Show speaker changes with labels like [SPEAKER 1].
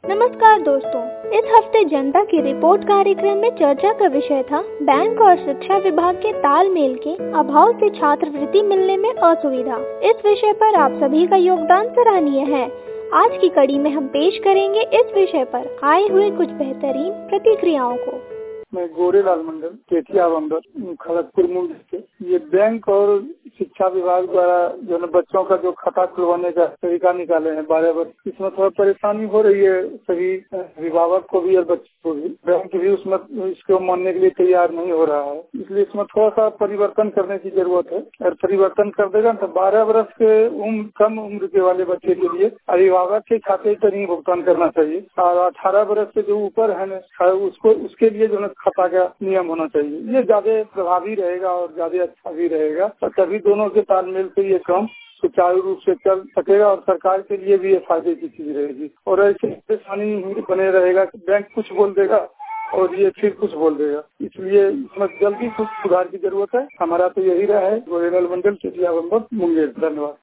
[SPEAKER 1] नमस्कार दोस्तों, इस हफ्ते जनता की रिपोर्ट कार्यक्रम में चर्चा का विषय था बैंक और शिक्षा विभाग के तालमेल के अभाव से छात्रवृत्ति मिलने में असुविधा। इस विषय पर आप सभी का योगदान सराहनीय है। आज की कड़ी में हम पेश करेंगे इस विषय पर आए हुए कुछ बेहतरीन प्रतिक्रियाओं को।
[SPEAKER 2] मैं गोरेलाल मंडल केतिया बंदर खड़गपुर मूल से। ये बैंक और शिक्षा विभाग द्वारा जो है बच्चों का जो खाता खुलवाने का तरीका निकाले हैं 12 वर्ष, इसमें थोड़ा परेशानी हो रही है सभी अभिभावक को भी और बच्चों को भी। बैंक भी उसमें इसको मानने के लिए तैयार नहीं हो रहा है, इसलिए इसमें थोड़ा सा परिवर्तन करने की जरूरत है। और परिवर्तन कर देगा तो 12 वर्ष के कम उम्र के वाले बच्चे के लिए अभिभावक के खाते पर नहीं भुगतान करना चाहिए और 18 वर्ष से जो ऊपर है उसको उसके लिए जो खाता का नियम होना चाहिए। ये ज्यादा प्रभावी रहेगा और ज्यादा अच्छा भी रहेगा और तभी दोनों के तालमेल से ये काम सुचारू रूप से चल सकेगा और सरकार के लिए भी ये फायदे की चीज रहेगी। और ऐसे परेशानी बने रहेगा कि बैंक कुछ बोल देगा और ये फिर कुछ बोल देगा, इसलिए इसमें जल्दी कुछ सुधार की जरूरत है। हमारा तो यही रहा है। गोरेलाल मंडल केतिया बंदर मुंगेर। धन्यवाद।